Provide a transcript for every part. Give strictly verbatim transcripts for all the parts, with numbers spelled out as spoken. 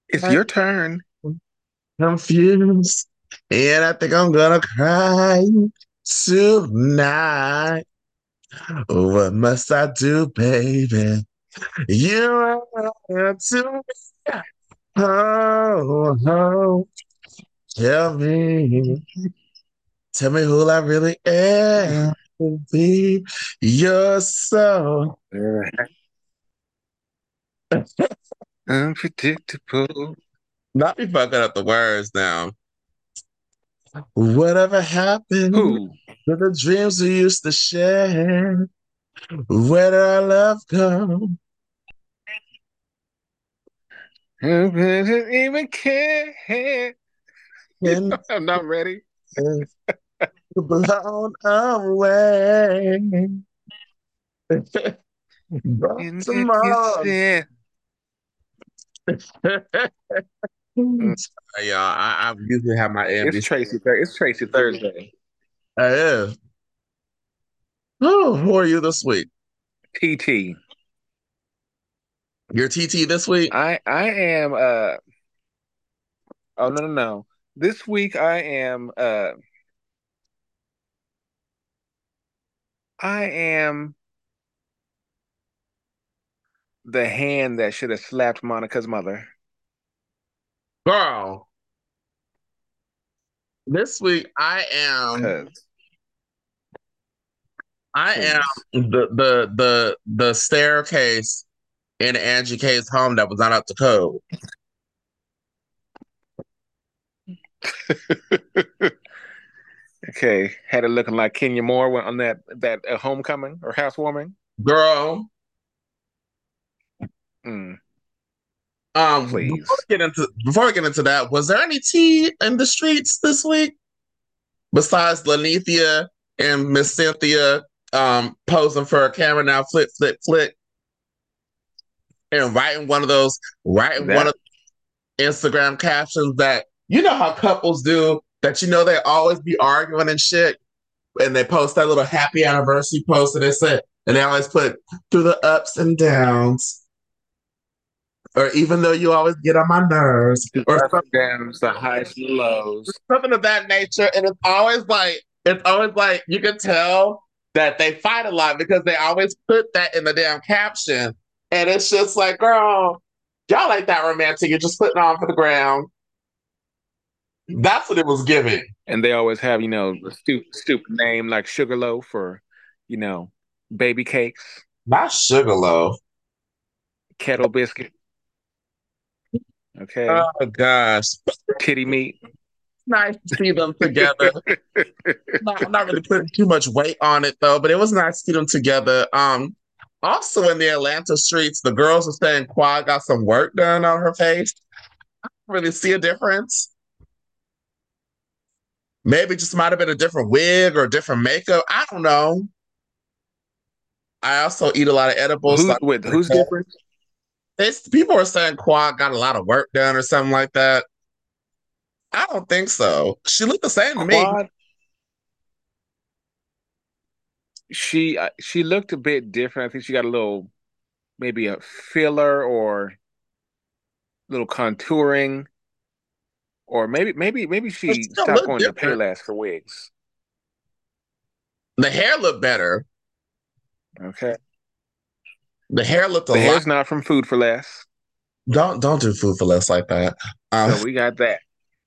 It's I'm your turn. confused, and I think I'm gonna cry tonight. What must I do, baby? You are to me. Oh, oh, tell me, tell me who I really am. Be your soul. Uh, Unpredictable. Not be fucking up the words now. Whatever happened Who? to the dreams we used to share? Where did our love go? Who doesn't even care? And I'm not ready. it's blown away. But And then you tomorrow. said, mm, Sorry, y'all. I, I usually have my A and it's B. Tracy. Thur- It's Tracy Thursday. I am. Oh, who are you this week? T T. Your T T this week? I I am. Uh. Oh no no no. This week I am. Uh. I am the hand that should have slapped Monica's mother. Girl, this week I am Cause I am please. the the the the staircase in Angie K's home that was not up to code. Okay, had it looking like Kenya Moore went on that that uh, homecoming or housewarming. Girl, Mm, um, before please. we get into before we get into that, was there any tea in the streets this week besides Lanithia and Miss Cynthia um posing for a camera now, flick, flick, flick, and writing one of those, writing one That of Instagram captions that you know how couples do that you know they always be arguing and shit, and they post that little happy anniversary post and they say, and they always put through the ups and downs, or even though you always get on my nerves, the or ups some- and downs, the highs and lows. something of that nature. And it's always like, it's always like you can tell that they fight a lot because they always put that in the damn caption. And it's just like, girl, y'all ain't that romantic. You're just putting it on for the ground. That's what it was giving. And they always have, you know, the stupid stupid name like Sugarloaf or, you know, baby cakes, Not Sugarloaf. kettle biscuit, okay, Oh gosh. titty meat. Nice to see them together. Not, I'm not really putting too much weight on it though, but it was nice to see them together. Um, also in the Atlanta streets, the girls were saying Quad got some work done on her face. Really see a difference. Maybe it just might have been a different wig or different makeup. I don't know. I also eat a lot of edibles, so Who's I with can't who's tell. different? It's, people are saying Quad got a lot of work done or something like that. I don't think so. She looked the same to me. Quad. She uh, she looked a bit different. I think she got a little maybe a filler or little contouring, or maybe maybe maybe But she she don't stopped look going to different. Payless for wigs. The hair looked better. Okay, The hair looked a the lot. hair's not from Food for Less, Don't don't do food for less like that. Um, so we got that.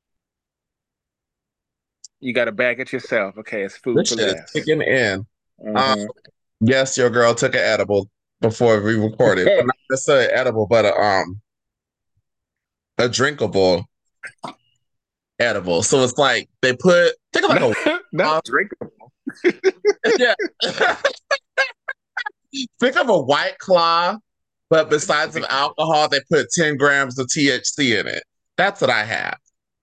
You got to bag it yourself. Okay, it's Food this for shit is Less. kicking in. Um, Hmm. yes, your girl took an edible before we recorded, but not necessarily edible, but a um a drinkable edible. So it's like they put think of like not, a not uh, drinkable. yeah, think of a white claw, but besides of alcohol, they put ten grams of T H C in it. That's what I have.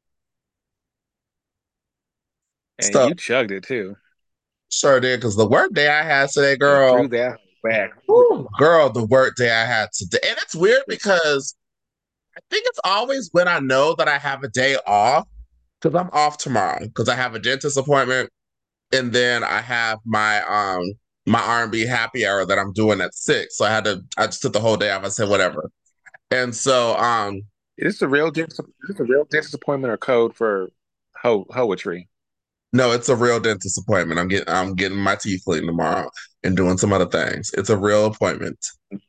And So you chugged it too. sure did because the work day I had today, You girl. threw that back. Whew, girl, the work day I had today, and it's weird because I think it's always when I know that I have a day off because I'm off tomorrow because I have a dentist appointment and then I have my um my R and B happy hour that I'm doing at six. So I had to I just took the whole day off. I said whatever. And so um Is this a real dis- is this a real disappointment or code for ho poetry? No, it's a real dentist appointment. I'm getting I'm getting my teeth cleaned tomorrow and doing some other things. It's a real appointment.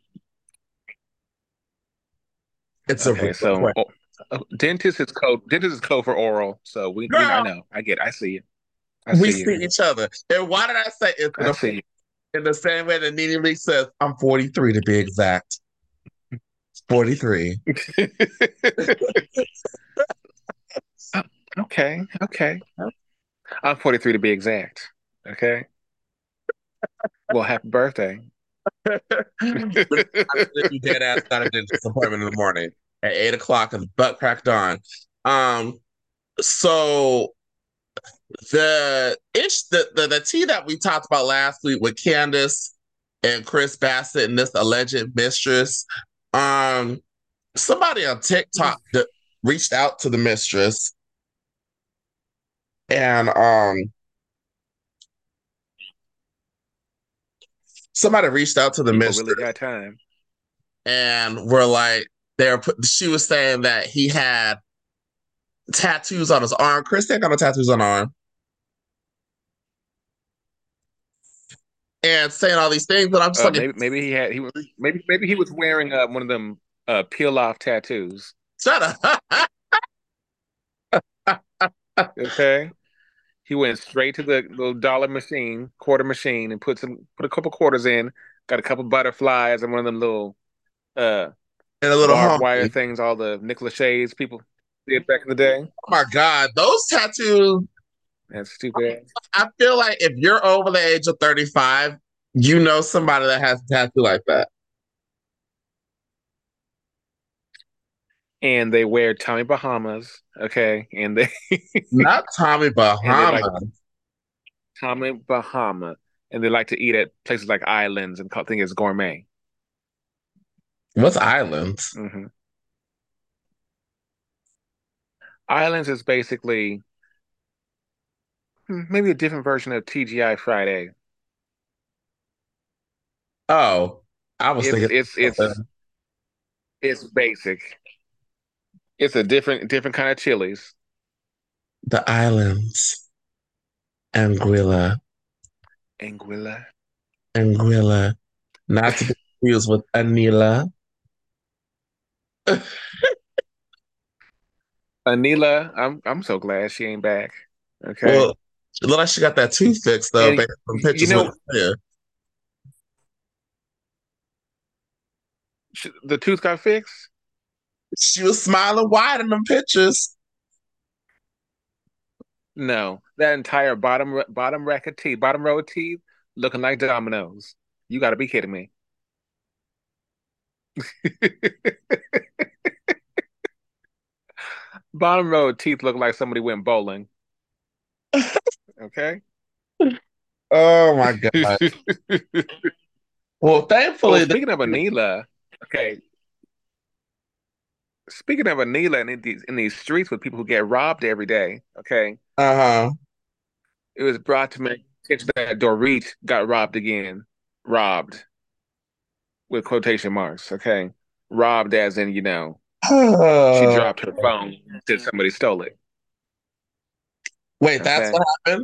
It's a real Okay, so appointment. oh, uh, dentist is code dentist is code for oral. So we we I Girl, know. I get it. I see you. I we see you. see each other. And why did I say it's I an, see in the same way that Nene Lee says, I'm forty-three to be exact. forty-three. you. Oh, okay, okay. I'm forty-three to be exact. Okay. Well, happy birthday. I'm you dead ass got a dentist appointment in the morning at eight o'clock and butt crack dawn. Um, so the ish the, the the tea that we talked about last week with Candace and Chris Bassett and this alleged mistress. Um, somebody on TikTok that reached out to the mistress and um somebody reached out to the People really mistress got time. and were like they were put, she was saying that he had tattoos on his arm. Chris ain't got no tattoos on her arm. And saying all these things, but I'm just Uh, like, maybe maybe he had he was maybe maybe he was wearing uh, one of them uh, peel off tattoos. shut up. Okay, he went straight to the little dollar machine, quarter machine, and put some put a couple quarters in. Got a couple butterflies and one of them little uh And a little barbed wire homie. things. All the Nicolas Shades people did back in the day. Oh my God, those tattoos. That stupid ass. I feel like if you're over the age of thirty-five, you know somebody that has a tattoo like that. And they wear Tommy Bahamas. Okay, and they Not Tommy and they like Bahama. Tommy Bahama, and they like to eat at places like Islands and call think it's gourmet. What's Islands? Hmm. Islands is basically hmm, maybe a different version of T G I Friday. Oh, I was It's thinking it's uh, it's it's basic. It's a different different kind of chilies. the Islands. Anguilla. Anguilla. Anguilla. Not to be confused with Anila. Anila, I'm I'm so glad she ain't back. Okay. Well, it looked like she got that tooth fixed though, And based on you pictures with know yeah. sh the tooth got fixed? She was smiling wide in them pictures. No. That entire bottom bottom rack of teeth, bottom row of teeth looking like dominoes. You got to be kidding me. Bottom row of teeth look like somebody went bowling. Okay. Oh my God. Well, Well, thankfully, they, speaking of Anila, okay, speaking of Anila and in these in these streets with people who get robbed every day, okay, uh-huh. it was brought to my attention that Dorit got robbed again. Robbed with quotation marks, okay? Robbed as in, you know, she dropped her phone, said somebody stole it. Wait, that's Okay. what happened?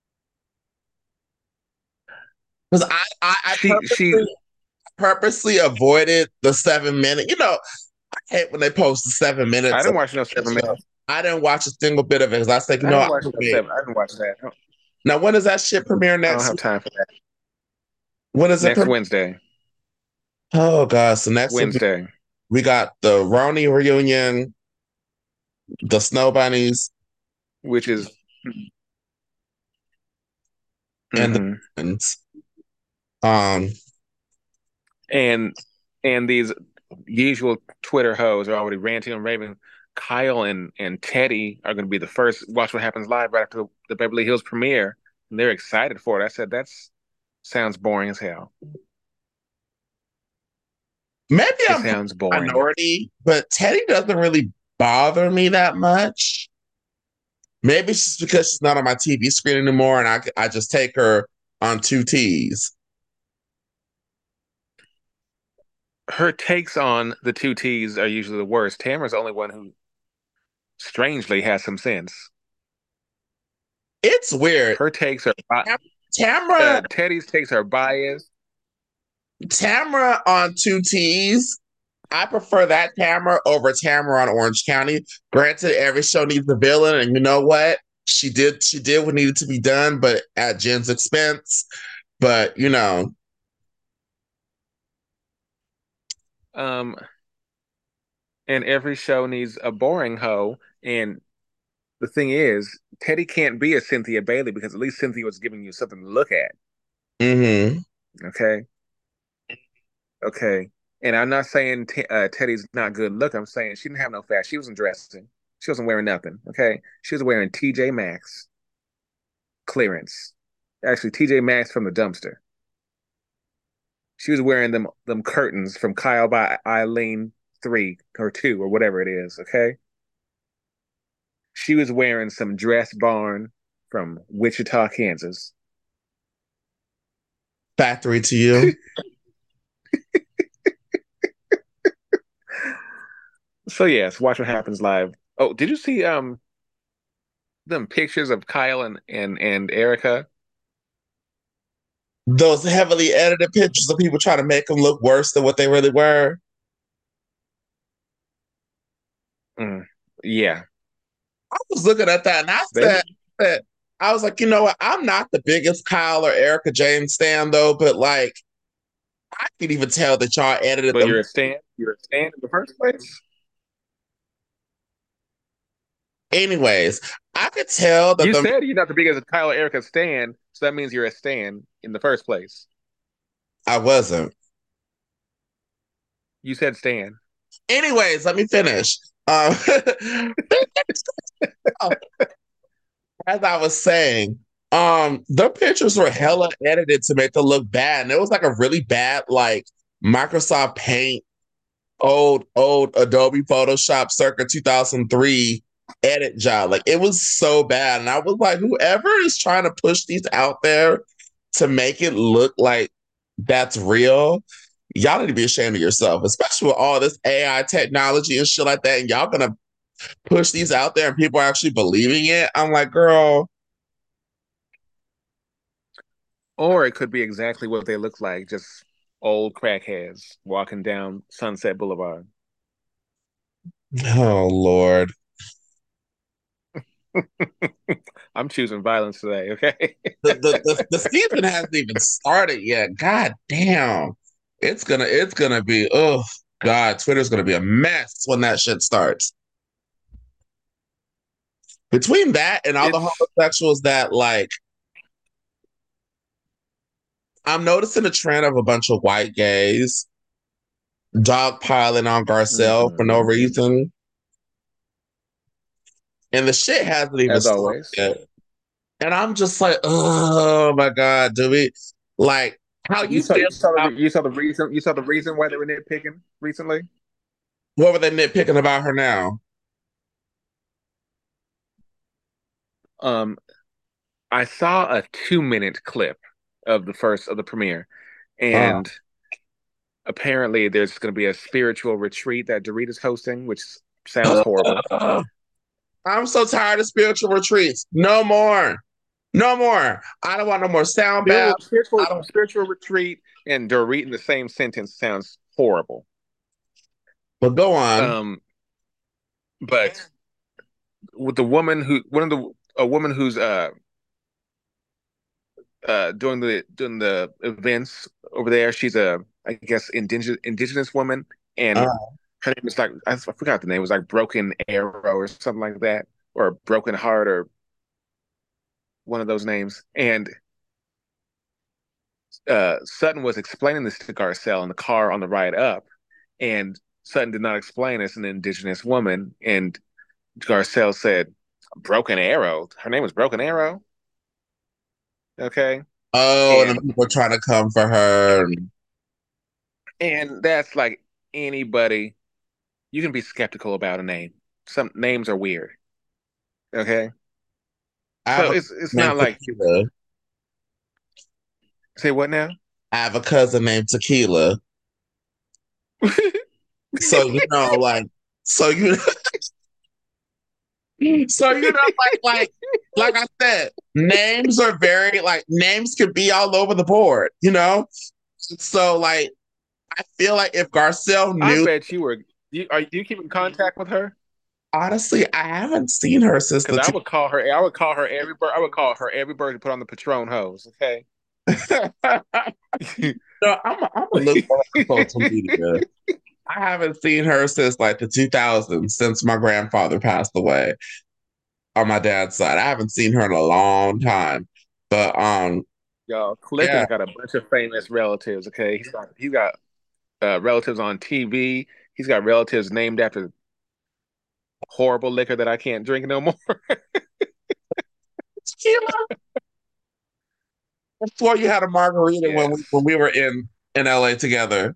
Because I, I, I She she purposely purposely avoided the seven minute. You know, I hate when they post the seven I minutes of didn't watch no seven stuff. minutes. I didn't watch a single bit of it because I said, you I know, didn't I'm watch gonna no wait. seven. I didn't watch that. I don't, Now, when does that shit premiere I don't next have week? time for that. When is it Next premiere? Wednesday. Oh god, so next week Wednesday, we got the Roni reunion, the Snow Bunnies, which is and the hmm Twins. Um, and and these usual Twitter hoes are already ranting and raving. Kyle and and Teddy are going to be the first. Watch what happens live right after the, the Beverly Hills premiere, and they're excited for it. I said that's sounds boring as hell. maybe It I'm part sounds of the boring. minority, but Teddy doesn't really bother me that much. Maybe it's just because she's not on my T V screen anymore, and I I just take her on two T's. her takes on the two T's are usually the worst. Tamara's the only one who strangely has some sense. It's weird. Her takes are bi- Tam- Tamra, uh, Teddy's takes are biased. Tamra on two T's. I prefer that Tamra over Tamra on Orange County. Granted, every show needs a villain, and you know what? She did. She did what needed to be done, but at Jen's expense. But you know, Um, and every show needs a boring hoe. And the thing is, Teddy can't be a Cynthia Bailey because at least Cynthia was giving you something to look at. hmm Okay. Okay. And I'm not saying T uh, Teddy's not good look. I'm saying she didn't have no fashion. She wasn't dressing. She wasn't wearing nothing. Okay. She was wearing T J Maxx clearance. Actually, T J Maxx from the dumpster. She was wearing them them curtains from Kyle by Eileen three or two or whatever it is. Okay. She was wearing some dress barn from Wichita, Kansas. factory to you. So yes, watch what happens live. Oh, did you see um them pictures of Kyle and and and Erica? Those heavily edited pictures of people trying to make them look worse than what they really were. Mm, yeah, I was looking at that and I they. said that I was like, you know what? I'm not the biggest Kyle or Erica James stan though, but like I can even tell that y'all edited But them. you're a stan. You're a stan in the first place. Anyways, I could tell that You the said you're not the biggest Kyle or Erica stan, so that means you're a stan in the first place. I wasn't. You said stan. Anyways, let me finish. Um, as I was saying, um, the pictures were hella edited to make them look bad, and it was like a really bad like Microsoft Paint, old old Adobe Photoshop circa two thousand three edit job. Like it was so bad, and I was like, whoever is trying to push these out there to make it look like that's real, y'all need to be ashamed of yourself, especially with all this A I technology and shit like that. And y'all gonna push these out there and people are actually believing it. I'm like, girl, Or it could be exactly what they look like, just old crackheads walking down Sunset Boulevard. oh Lord. I'm choosing violence today, okay? The, the the the season hasn't even started yet. God damn. It's gonna it's gonna be oh God, Twitter's gonna be a mess when that shit starts. Between that and all the It's homosexuals that like I'm noticing a trend of a bunch of white gays dogpiling on Garcelle for no mhm, reason. And the shit hasn't even as started always. yet. And I'm just like, oh my God, do we like how You you saw feel you saw about the you saw the reason you saw the reason why they were nitpicking recently. what were they nitpicking about her now? Um, I saw a two minute clip of the first of the premiere, Uh, and apparently there's going to be a spiritual retreat that Dorita's hosting, which sounds horrible. I'm so tired of spiritual retreats. No more. No more. I don't want no more sound Spiritual baths. spiritual, I don't spiritual retreat and Dorit in the same sentence sounds horrible. but go on. Um, but with the woman who one of the a woman who's uh uh doing the doing the events over there. She's a I guess indigenous indigenous woman, and Uh, her name is like I forgot the name. It was like Broken Arrow or something like that, or Broken Heart or one of those names. And uh Sutton was explaining this to Garcelle in the car on the ride up, and Sutton did not explain it's an indigenous woman, and Garcelle said Broken Arrow. Her name was Broken Arrow. Okay, oh, and and then people are trying to come for her. and that's like anybody. You can be skeptical about a name. Some names are weird. Okay, I have so a it's it's named not like Tequila. say what now? I have a cousin named Tequila. So you know, like, so you, so you know, like, like, like I said, names are very like names could be all over the board. You know, so like I feel like if Garcelle I knew, bet you were. You are you keep in contact with her? honestly, I haven't seen her since Because the I two. would call her. I would call her every bird. I would call her every bird to put on the Patron hose. Okay. No, I'm I'm gonna look for her on social media. I haven't seen her since like the two thousands, since my grandfather passed away on my dad's side. I haven't seen her in a long time. But um, Y'all, Click yeah, has got a bunch of famous relatives. Okay, he's got he's got uh, relatives on T V. He's got relatives named after horrible liquor that I can't drink no more. tequila. I swore you had a margarita when we when Yes. we were in in L A together.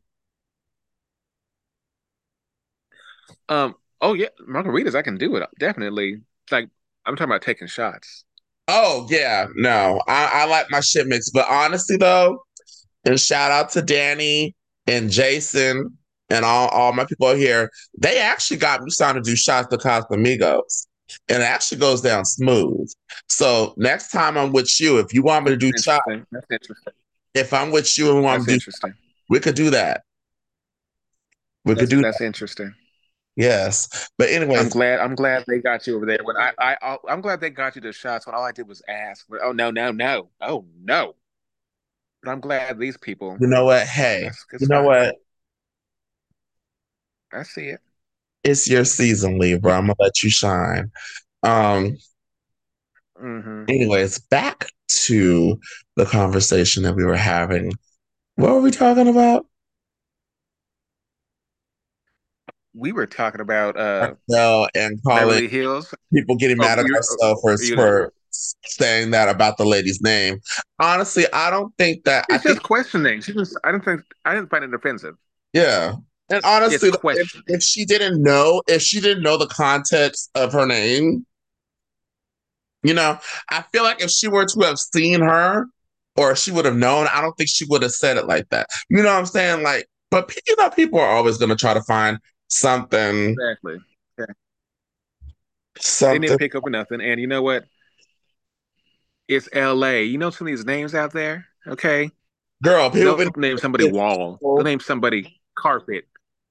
Um. Oh yeah, margaritas. I can do it definitely. Like I'm talking about taking shots. Oh yeah, no, I, I like my shit mixed. But honestly though, and shout out to Danny and Jason and all, all my people here. They actually got me starting to do shots to Casamigos. And it actually goes down smooth. So next time I'm with you, if you want me to do shots, Interesting. That's interesting. if I'm with you and we want That's to do, interesting. we could do that. We could That's do that's that. interesting. Yes. But I'm anyways, glad. I'm glad they got you over there. When I, I, I'm glad they got you the shots. When all I did was ask. Oh no, no, no. Oh no. But I'm glad these people. you know what? Hey, That's you it's know fine. what? I see it. It's your season, Libra. I'm gonna let you shine. Um, Hmm. anyways, back to the conversation that we were having. What were we talking about? We were talking about uh Garcelle and calling Beverly Hills. people getting Oh, mad at you're, ourselves for you for saying that about the lady's name. Honestly, I don't think that. I it's think just questioning. She was. I didn't think. I didn't find it offensive. yeah. And It's honestly, if if questioning. she didn't know, if she didn't know the context of her name, you know, I feel like if she were to have seen her or she would have known, I don't think she would have said it like that. You know what I'm saying? Like, but pe- you know, people are always going to try to find something, Exactly. Yeah. They didn't something. pick up nothing. And you know what? It's L A. You know some of these names out there. Okay. Girl, people They'll been name somebody Wall. They'll name somebody Carpet.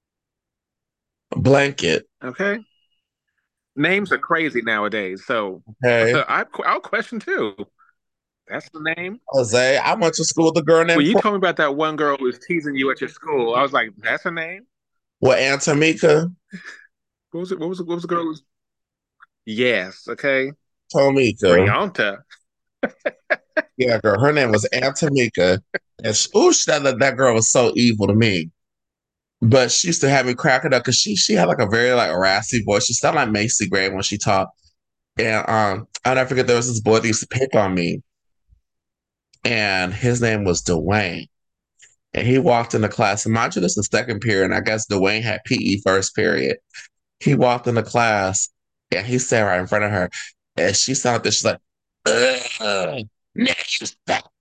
blanket. Okay. Names are crazy nowadays. So Okay. I, I'll question too. That's the name. Jose, I went to school with a girl When named you Cor- told me about that one girl who was teasing you at your school, I was like, that's her name? well, Aunt Tamika. What was it? What was it? What was the girl? Who was... Yes. Okay. Tomika. Brianta. Yeah, girl. Her name was Aunt Tamika. And she, ooh, she, that, that girl was so evil to me. But she used to have me cracking up because she she had like a very like raspy voice. She sounded like Macy Gray when she talked. And um, I'll never forget there was this boy that used to pick on me, and his name was Dwayne. And he walked into class. And mind you, this is the second period, and I guess Dwayne had P E first period. He walked into class and he sat right in front of her. And she sounded this, she's like, ugh, Nick, you stop.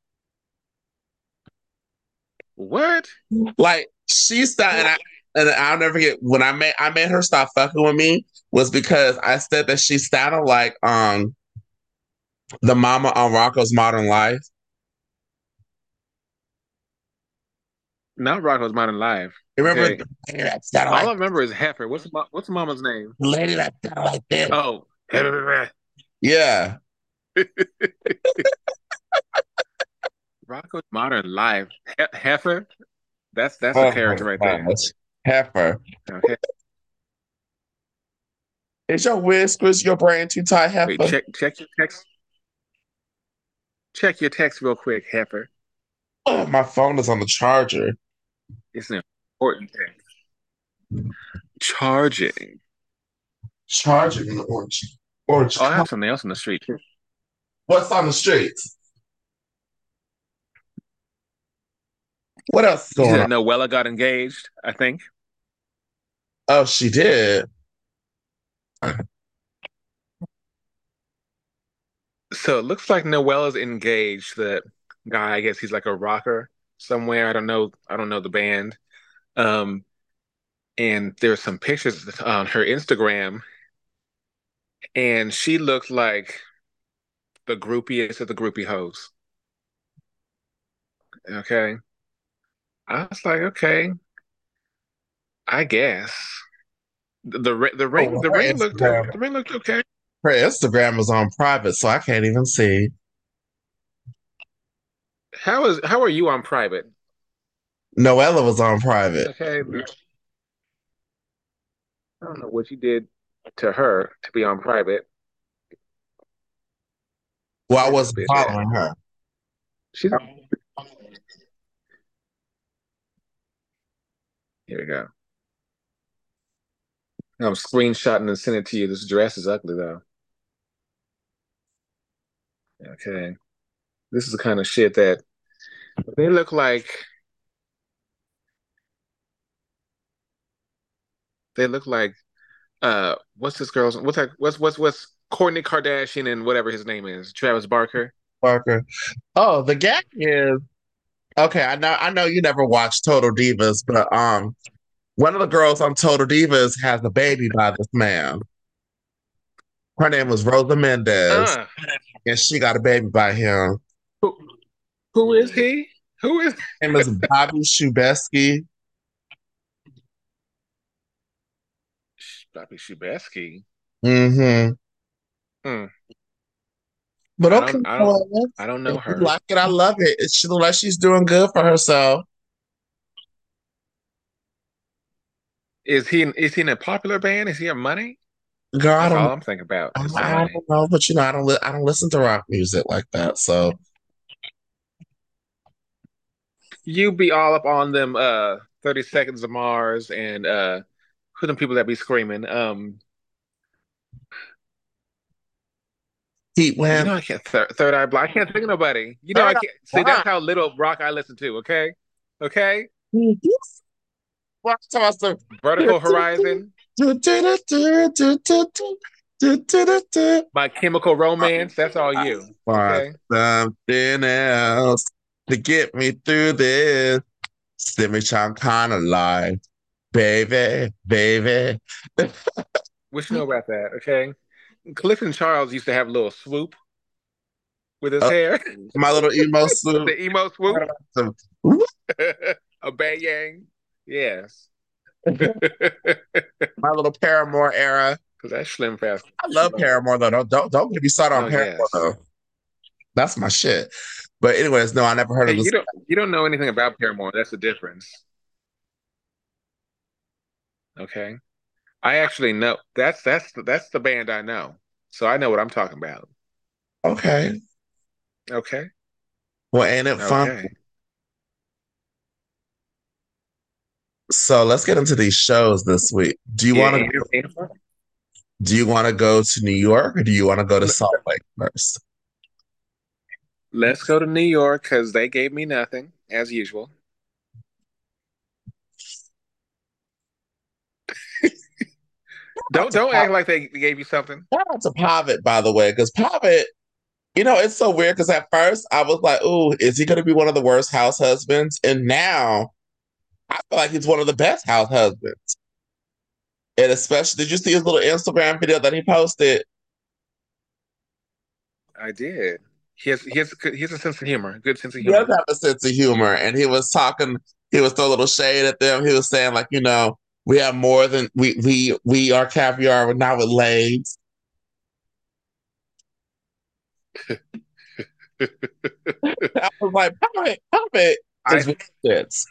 What? Like she stopped, and I and I'll never forget when I made I made her stop fucking with me was because I said that she sounded like um the mama on Rocco's Modern Life. Not Rocco's Modern Life. You remember Okay. the lady that sounded All like I remember is Heifer. What's the, mo- what's the mama's name? the lady that sounded like this? Oh, Yeah. Rocco's Modern Life. He- Heifer. That's that's a Oh my character right there. gosh. Heifer. Okay. Is your whiskers your brain too tight, Wait. Heifer? Check check your text. Check your text real quick, Heifer. Oh, my phone is on the charger. It's an important thing. Charging. Charging in the orange. Orange. Oh, I co- have something else in the street too. What's on the streets? What else is You see going that on? Noella got engaged, I think. Oh, she did. So it looks like Noella's engaged. The guy, I guess he's like a rocker somewhere. I don't know. I don't know the band. Um, and there's some pictures on her Instagram, and she looked like the groupiest of the groupie hoes. Okay. I was like, okay, I guess. The the, ri- the Oh, ring well, the her ring looked uh, Instagram, the ring looked okay. her Instagram is on private, so I can't even see. How is how are you on private? Noella was on private. Okay. I don't know what you did to her to be on private. Well, I Where's this wasn't bitch at? following her. She's here we go. I'm screenshotting and sending it to you. This dress is ugly though. Okay. This is the kind of shit that they look like they look like uh what's this girl's what's that what's what's what's Kourtney Kardashian and whatever his name is, Travis Barker. Parker. Oh, the gag is okay. I know. I know you never watched Total Divas, but um, one of the girls on Total Divas has a baby by this man. Her name was Rosa Mendez, Uh and she got a baby by him. who, who is he? Who is Her name is Bobby Shubeski. Bobby Shubeski? Mm-hmm. Hmm. But I okay, don't I don't well, I don't if know you her. like it, I love it. It she look like she's doing good for herself. Is he is he in a popular band? Is he a money? Girl, I That's don't, all I'm thinking about is the I money. don't know, but you know, I don't, li- I don't listen to rock music like that. So You be all up on them uh thirty Seconds of Mars and uh who them people that be screaming. Um Heat you Wind, know I can't th Third Eye Blind. I can't think of nobody. You know I Third can't see Eye that's how little rock I listen to, okay? Okay? Blind. Watch out, some- Vertical Horizon, My Chemical Romance, that's all you. Want Okay? something else to get me through this. Simi kind of life, baby, baby. What you know about that, okay? Clifton Charles used to have a little swoop with his Uh, hair. my little emo suit. The emo swoop. A Yang. Yes. My little Paramore era. Because that's Slim Fast. I love Paramore though. Don't don't don't get me started on Oh Paramore yes. though. That's my shit. But anyways, no, I never heard Hey, of this. you don't you don't know anything about Paramore. That's the difference. Okay. I actually know that's that's that's the band I know. So I know what I'm talking about. Okay. Okay. Well, ain't it fun? Okay. So let's get into these shows this week. Do you Yeah, want to and, and do you want to go to New York or do you want to go to Salt Lake first? let's go to New York because they gave me nothing, as usual. Shout out Don't to don't Pop- act like they gave you something. shout out to Pavitt, by the way, because Pavitt, you know, it's so weird because at first I was like, "Ooh, is he going to be one of the worst house husbands?" And now I feel like he's one of the best house husbands. And especially, did you see his little Instagram video that he posted? I did. He has he has he has a sense of humor, good sense of He does humor. have a sense of humor, and he was talking. He was throwing a little shade at them. He was saying, like, you know, we have more than we we we are caviar, but not with legs. I was like, Pavitt, Pavitt I is with this.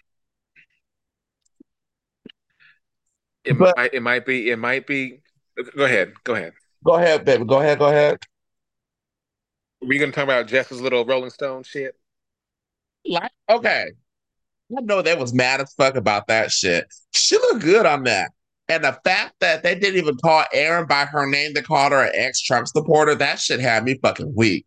it But might it might be it might be. Go ahead, go ahead. go ahead, baby. Go ahead. Go ahead. Were you gonna talk about Jess's little Rolling Stone shit? Like, okay. I know they was mad as fuck about that shit. She looked good on that. And the fact that they didn't even call Erin by her name, they called her an ex-Trump supporter, that shit had me fucking weak.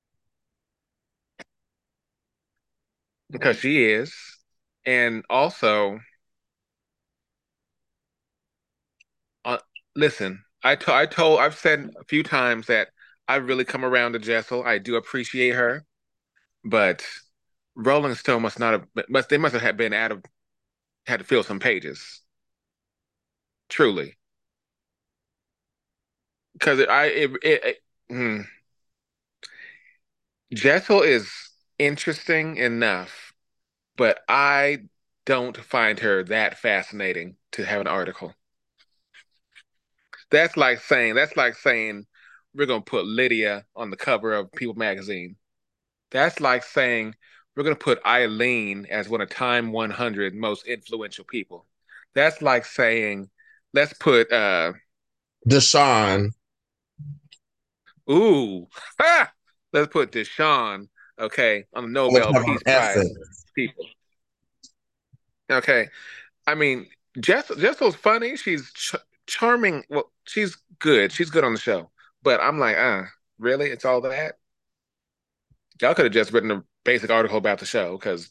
Because she is. And also, uh, listen, I to I told I've said a few times that I really come around to Jessel. I do appreciate her, but Rolling Stone must not have must they must have been out of had to fill some pages. truly, because I it, it, it mm, Jessel is interesting enough, but I don't find her that fascinating to have an article. That's like saying that's like saying we're gonna put Lydia on the cover of People magazine. That's like saying we're gonna put Eileen as one of Time one hundred most influential people. That's like saying let's put uh Deshaun. ooh ha! Let's put Deshaun, okay, on the On the Nobel cover of Peace Prize Essence. people. Okay. I mean, Jess Jessel's funny. She's ch charming. Well, she's good. She's good on the show. But I'm like, uh, really? It's all that? Y'all could have just written a basic article about the show because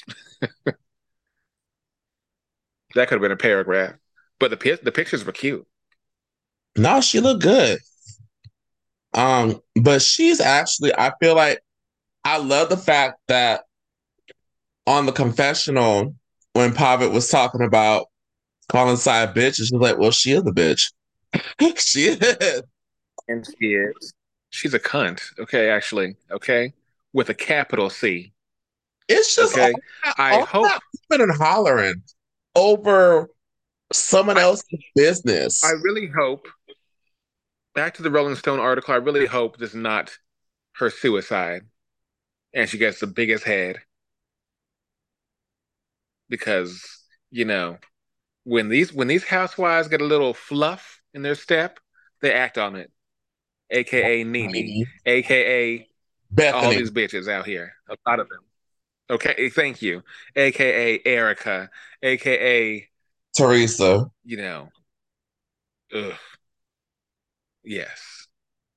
that could have been a paragraph. But the pi the pictures were cute. No, she looked good. Um, but she's actually, I feel like I love the fact that on the confessional, when Pavitt was talking about calling Side bitch, she's like, well, she is a bitch. She is. And she is. She's a cunt. Okay, actually. Okay, with a capital C. It's just all Okay. that, I all hope. that hooping and hollering over someone I else's I business. really hope. Back to the Rolling Stone article. I really hope this is not her suicide, and she gets the biggest head because you know when these when these housewives get a little fluff in their step, they act on it. A K A Nene, Maybe A K A all Bethany, these bitches out here. A lot of them. Okay, thank you. A K A Erica, A K A Teresa. you know, ugh, yes.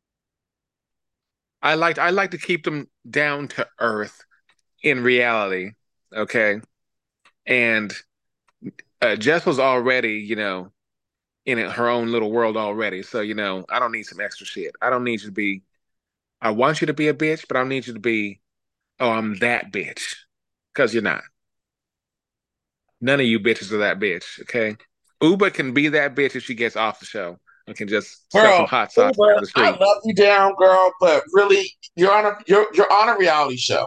I like I like to keep them down to earth in reality. Okay, and uh, Jess was already, you know, in it, her own little world already. So, you know, I don't need some extra shit. I don't need you to be, I want you to be a bitch, but I don't need you to be, oh, I'm that bitch. Because you're not. None of you bitches are that bitch, okay? Uba can be that bitch if she gets off the show and can just sell some Girl, hot sauce Uber, down the I street. love you down, girl, but really, you're on a you're you're on a reality show.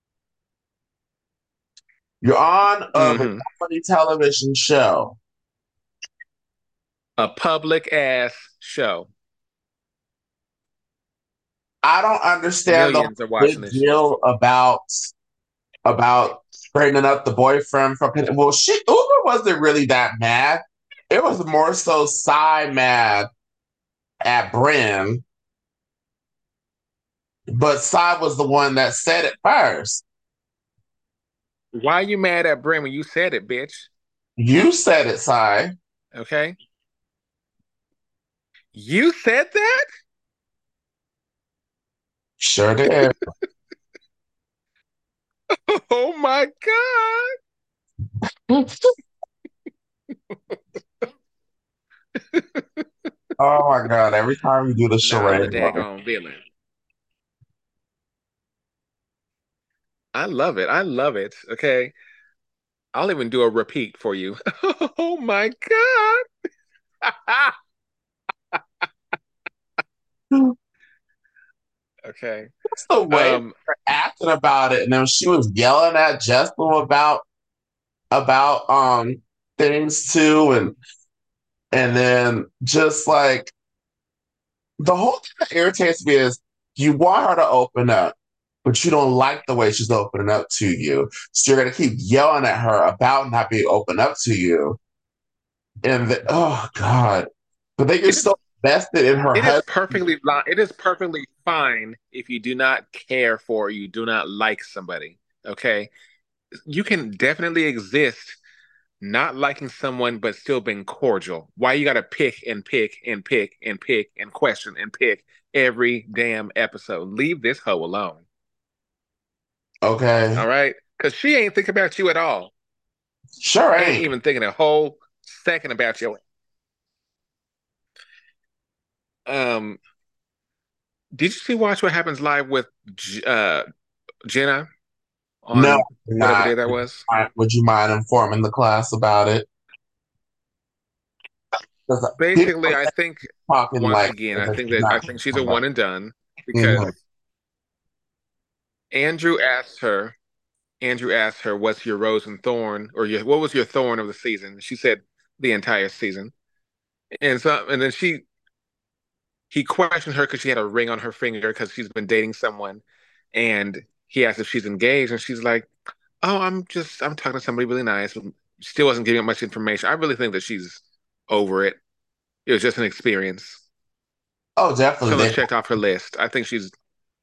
You're on a Hmm. reality television show. A public ass show. I don't understand the Millions are watching big this shit. deal about about straightening up the boyfriend from. Well, she Uber wasn't really that mad. It was more so Psy mad at Bryn, but Psy was the one that said it first. Why are you mad at Brim when you said it, bitch? You said it, Psy. Okay? You said that? Sure did. Oh my God. Oh my god! Every time you do the Nah, I'm the charade, like, daggone villain. I love it. I love it. Okay. I'll even do a repeat for you. Oh my God. Okay. what's the way Um, we're acting about it? And then she was yelling at Jessica about about um things too, and and then just like the whole thing that irritates me is you want her to open up, but you don't like the way she's opening up to you. So you're gonna keep yelling at her about not being open up to you. And the, oh god. But then you're it is so invested in her it is husband. perfectly li- it is perfectly fine if you do not care for, you do not like somebody. Okay. You can definitely exist not liking someone but still being cordial. Why you gotta pick and pick and pick and pick and question and pick every damn episode? Leave this hoe alone. Okay. All right? Because she ain't thinking about you at all. Sure Ain't ain't. even thinking a whole second about you. Um, did you see Watch What Happens Live with J- uh Jenna No, on whatever not. day that was? Would you mind informing the class about it? basically, I think talking once like again, as I if think she's that I not. think she's a one and done because Mhm. Andrew asked her, Andrew asked her, "What's your rose and thorn, or your what was your thorn of the season?" She said, "The entire season." And so, and then she he questioned her because she had a ring on her finger because she's been dating someone, and he asked if she's engaged, and she's like, "Oh, I'm just I'm talking to somebody really nice." Still wasn't giving up much information. I really think that she's over it. It was just an experience. Oh, definitely. Someone They checked off her list. I think she's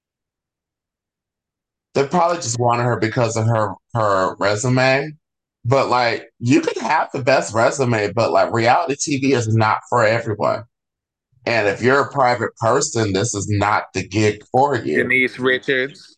they probably just wanted her because of her her resume. But like you can have the best resume, but like reality T V is not for everyone. And if you're a private person, this is not the gig for you. Denise Richards.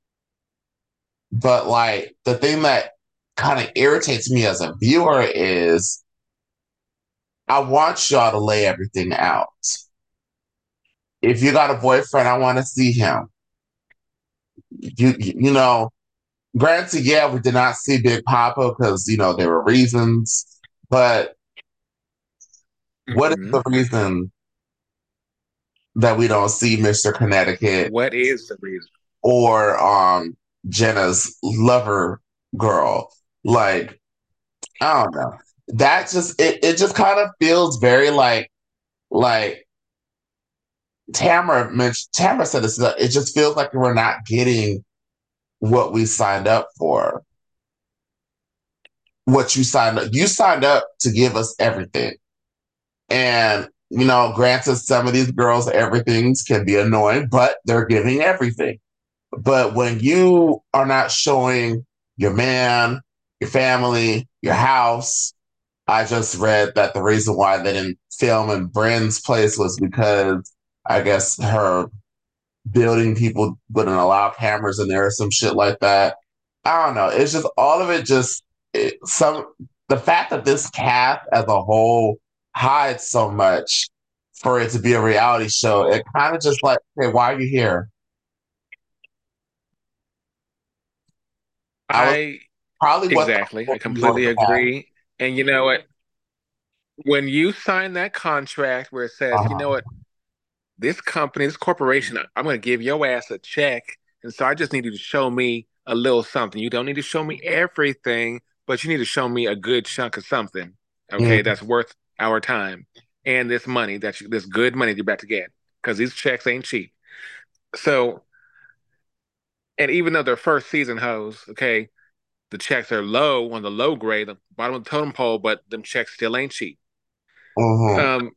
But like the thing that kind of irritates me as a viewer is I want y'all to lay everything out. If you got a boyfriend, I want to see him. You you know, granted, yeah, we did not see Big Papa because you know there were reasons, but what is Mhm. the reason that we don't see Mister Connecticut What is the reason? or um Jenna's lover girl? Like, I don't know. That just it, it just kind of feels very like like Tamara mentioned Tamara said this, it just feels like we're not getting what we signed up for. What you signed up. You signed up to give us everything. And, you know, granted, some of these girls, everything's can be annoying, but they're giving everything. But when you are not showing your man, your family, your house, I just read that the reason why they didn't film in Bryn's place was because I guess her building people wouldn't allow cameras in there or some shit like that. I don't know. It's just all of it just it, some the fact that this cast as a whole hides so much for it to be a reality show, it kind of just like, hey, why are you here? I was I probably what exactly. I you wanted completely to have. agree. And you know what? When you sign that contract where it says, you know Uh-huh. what, this company, this corporation, I'm going to give your ass a check. And so I just need you to show me a little something. You don't need to show me everything, but you need to show me a good chunk of something. Okay, Mhm. that's worth our time and this money that you, this good money you're about to get because these checks ain't cheap. So, and even though they're first season hoes, okay, the checks are low on the low grade, the bottom of the totem pole, but them checks still ain't cheap. Mhm. Um,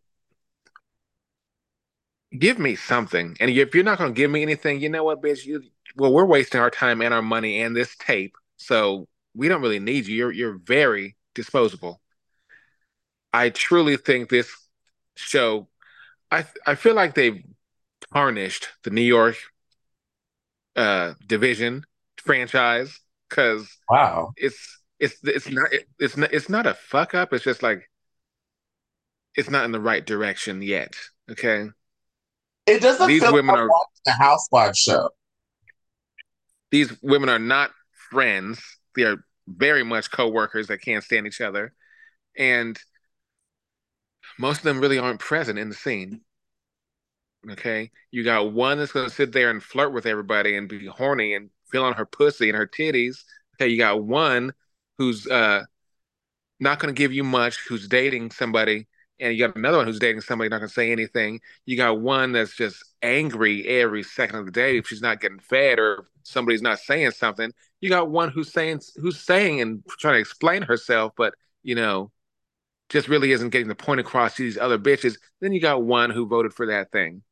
give me something. And if you're not going to give me anything, you know what, bitch? You, well, we're wasting our time and our money and this tape, so we don't really need you. You're you're very disposable. I truly think this show. I I feel like they've tarnished the New York uh, division franchise because Wow. it's it's it's not it, it's not it's not a fuck up. It's just like it's not in the right direction yet. Okay, It doesn't these feel like women I'm are watching a housewife show. these women are not friends. They are very much co-workers that can't stand each other, and most of them really aren't present in the scene. Okay, you got one that's going to sit there and flirt with everybody and be horny and feel on her pussy and her titties. Okay, you got one who's uh not going to give you much, who's dating somebody, and you got another one who's dating somebody not going to say anything. You got one that's just angry every second of the day if she's not getting fed or if somebody's not saying something. You got one who's saying who's saying and trying to explain herself, but you know, just really isn't getting the point across to these other bitches. Then you got one who voted for that thing.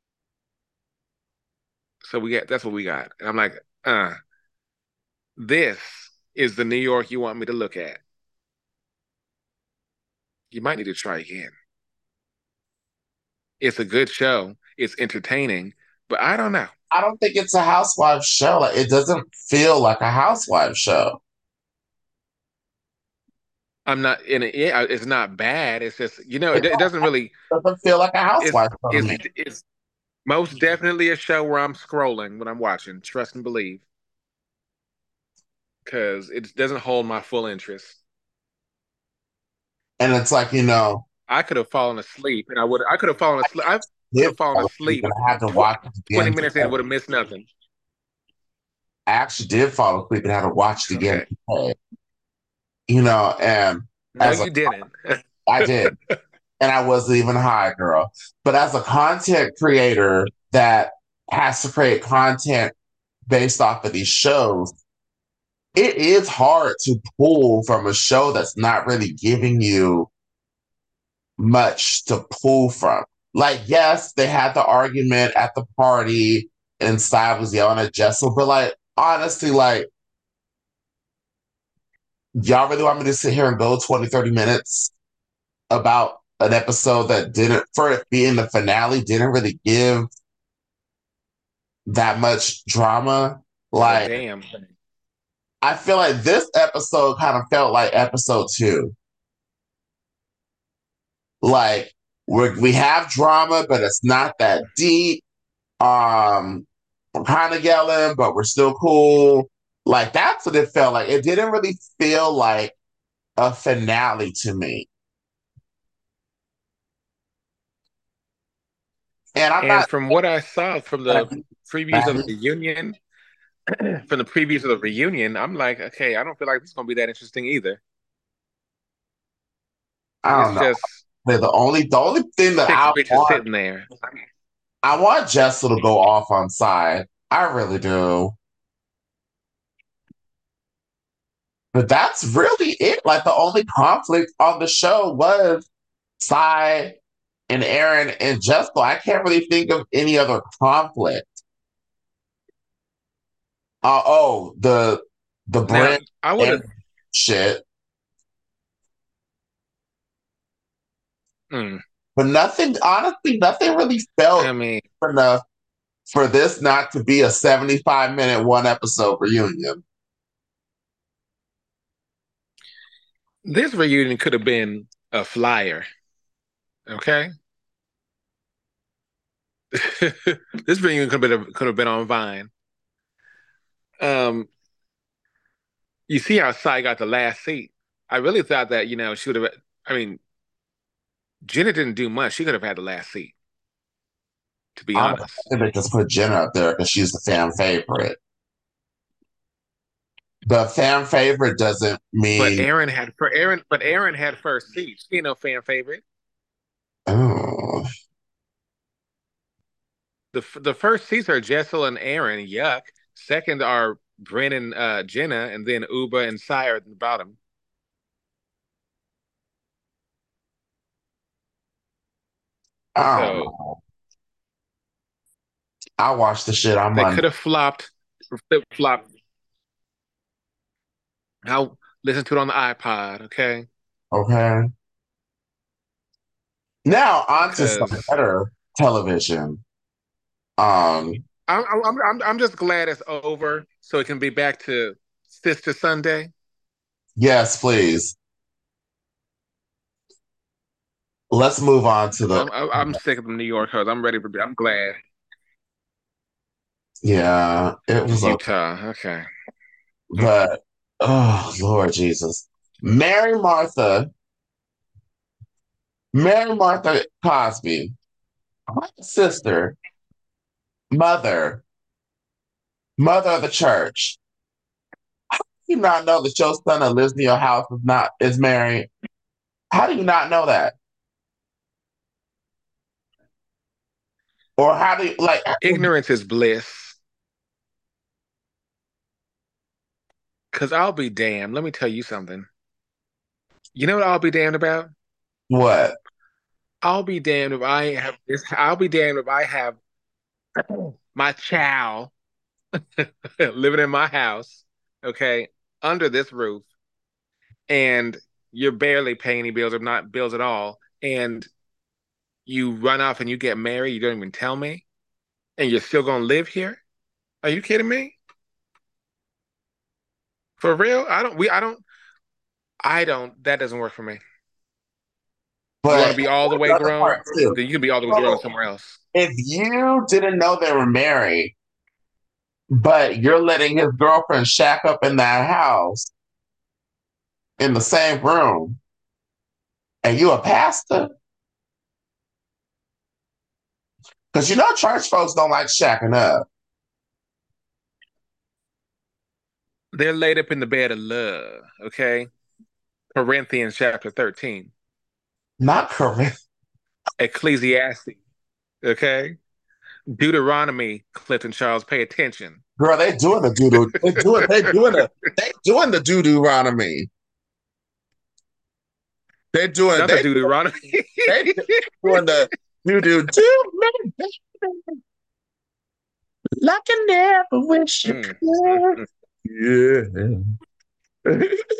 So we got that's what we got. And I'm like, uh, this is the New York you want me to look at. You might need to try again. It's a good show. It's entertaining, but I don't know. I don't think it's a housewife show. Like it doesn't feel like a housewife show. I'm not in it. Yeah, it's not bad. It's just you know, it, It it doesn't really. doesn't feel like a It's housewife show to it's me. it's most definitely a show where I'm scrolling when I'm watching. Trust and believe, because it doesn't hold my full interest. And it's like, you know, I could have fallen asleep, and I would. I could have fallen asleep. I could Did have fallen fall asleep asleep and I had to tw watch it twenty again minutes in, today. would have missed nothing. I actually did fall asleep and had to watch it again Okay. today. You know, and No, as a you didn't. I did, and I wasn't even high, girl. But as a content creator that has to create content based off of these shows, it is hard to pull from a show that's not really giving you much to pull from. Like, yes, they had the argument at the party and Sai was yelling at Jessel, but like, honestly, like, y'all really want me to sit here and go twenty, thirty minutes about an episode that didn't, for it being the finale, didn't really give that much drama? A Like, damn thing. I feel like this episode kind of felt like episode two. Like, we we have drama, but it's not that deep. Um, I'm kind of yelling, but we're still cool. Like, that's what it felt like. It didn't really feel like a finale to me. And I'm And not from what I saw from the I previews of the reunion, from the previews of the reunion, I'm like, okay, I don't feel like this is gonna be that interesting either. don't It's know. just The the only the only thing that six I bitches want sitting there. I want Jessel to go off on side. I really do. But that's really it. Like the only conflict on the show was Sai and Aaron and Jessica. I can't really think of any other conflict. Uh, oh, the the Now, Brent I would and have. shit, Mm, but nothing. Honestly, nothing really I felt mean, enough for this not to be a seventy-five minute one episode reunion. this reunion could have been a flyer. Okay, this reunion could have been could have been on Vine. Um, you see how Sai got the last seat. I really thought that you know she would have. I mean, Jenna didn't do much. She could have had the last seat, to be Honestly, I honest. think they just put Jenna up there because she's the fan favorite. The fan favorite doesn't But mean Aaron had for Aaron, but Aaron had first seat. She ain't no fan favorite. oh, The the first seats are Jessel and Aaron. Yuck. Second are Brennan, uh, Jenna, and then Uba and Sire at the bottom. I don't So know. I watched the shit on they Monday. could have flopped, flip flopped. I'll listen to it on the iPod, okay? Okay. Now on to some Because better television. Um, I'm I'm I'm I'm just glad it's over, so it can be back to Sister Sunday. yes, please. Let's move on to the I'm I'm I'm sick of the New York hoes. I'm ready for. I'm glad yeah, it was okay. Utah. Okay. Mm. But oh Lord Jesus. Mary Martha, Mary Martha Cosby, my sister, mother, mother of the church. You not know that your son that lives in your house is not is married? How do you not know that? Or how do you like Ignorance is bliss. Cause I'll be damned. Let me tell you something. You know what I'll be damned about? what? I'll be damned if I have this. I'll be damned if I have my child living in my house, okay, under this roof, and you're barely paying any bills or not bills at all, and you run off and you get married, you don't even tell me, and you're still gonna live here? Are you kidding me? For real? I don't we I don't I don't that doesn't work for me. You want to But be all the way another part grown? too. Then you can be all the way grown So somewhere else. if you didn't know they were married, but you're letting his girlfriend shack up in that house in the same room, And you a pastor? Because you know church folks don't like shacking up. They're laid up in the bed of love, okay? Corinthians chapter thirteen, Not correct. Ecclesiastes, okay? Deuteronomy, Clifton Charles, pay attention. Girl, they doing the doo doo. They doing they doing the they doing the doo Deuteronomy. They doing Not the they Deuteronomy. they doing the doo doo doo like I never wish you Mm, mm, could. mm. Yeah.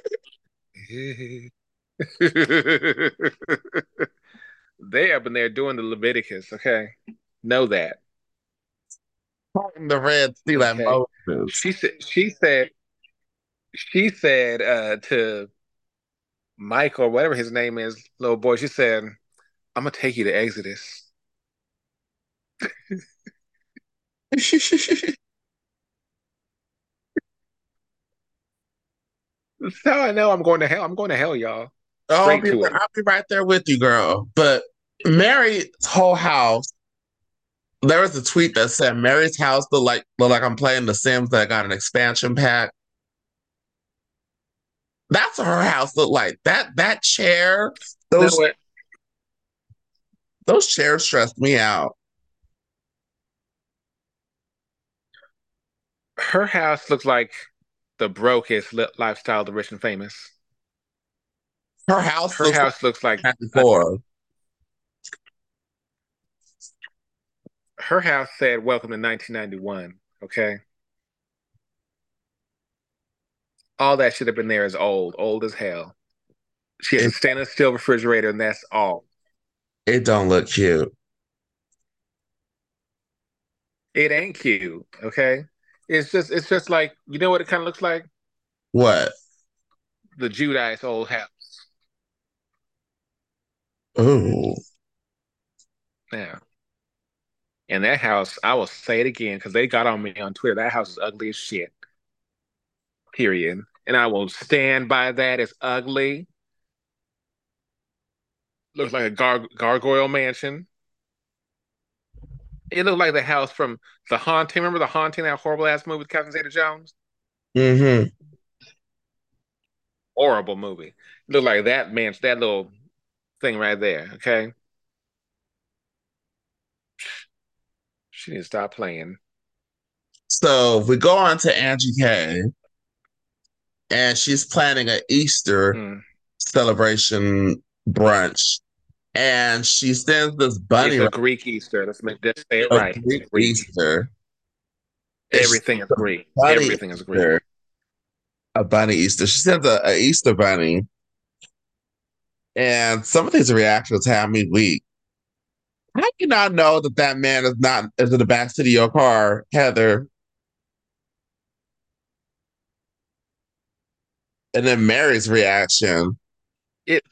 They up in there doing the Leviticus, okay? Know that, Parting the Red Sea like okay? Moses. She said she said she said uh to Mike or whatever his name is, little boy, she said, I'm gonna take you to Exodus. That's how I know I'm going to hell. I'm going to hell, y'all. Oh, I'll Straight be to it. I'll be right there with you, girl. But Mary's whole house. There was a tweet that said Mary's house look like look like I'm playing The Sims that got an expansion pack. That's what her house looked like. That that chair, You know those what? those chairs stressed me out. Her house looks like the brokest li- lifestyle of the rich and famous. Her house Her looks like house looks like a, before. her house said, "Welcome to nineteen ninety-one." Okay, all that should have been there is old, old as hell. She has a It stainless steel refrigerator, and that's all. it don't look cute. It ain't cute. Okay, it's just it's just like you know what it kind of looks like What? the Judice old house. Ooh. Yeah. And that house, I will say it again because they got on me on Twitter. That house is ugly as shit. Period. And I will stand by that. It's ugly. Looks like a gar gargoyle mansion. It looked like the house from The Haunting. Remember The Haunting, that horrible ass movie with Catherine Zeta-Jones? Mm-hmm. Horrible movie. It looked like that mansion, that little thing right there. Okay, she needs to stop playing. So we go on to Angie K, and she's planning an Easter Mm. celebration brunch, and she sends this bunny It's a around Greek Easter. Let's make this say it a right. It's Greek Greek. Easter. And she Everything is sends a Greek. bunny Everything is Greek. Easter, a bunny Easter. She sends a, a Easter bunny, and some of these reactions have me weak. How can I know that that man is not is in the backseat of your car, Heather? And then Mary's reaction. It,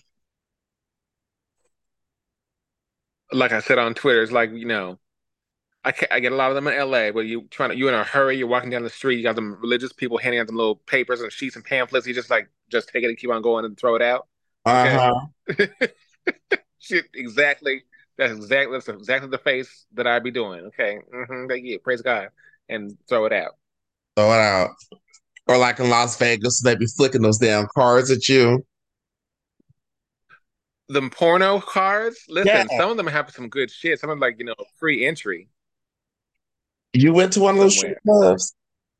like I said on Twitter, it's like, you know, I, ca I get a lot of them in L A, but you trying to you in a hurry, you're walking down the street, you got them religious people handing out them little papers and sheets and pamphlets. You just like just take it and keep on going and throw it out. Okay, Uh-huh. shit, exactly. That's exactly that's exactly the face that I'd be doing. Okay, hmm Like, yeah, praise God, and throw it out. Throw it out. Or like in Las Vegas, they be flicking those damn cards at you. Them porno cards. Yeah. Listen, some of them have some good shit. Some of them like you know free entry You went to one of those strip somewhere. clubs?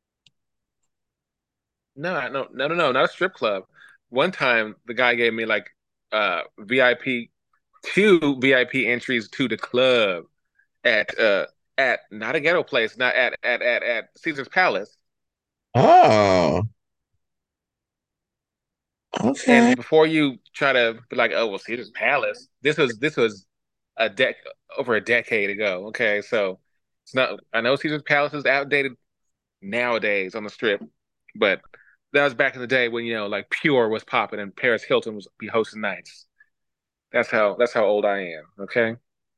No, no, no, no, no, not a strip club. One time, the guy gave me like uh V I P two V I P entries to the club at uh at not a ghetto place, not at at at at Caesar's Palace. Oh, okay. And before you try to be like, oh well, Caesar's Palace, this was this was a dec over a decade ago. Okay, so it's not. I know Caesar's Palace is outdated nowadays on the strip, but that was back in the day when you know like Pure was popping and Paris Hilton was be hosting nights. That's how that's how old I am. Okay,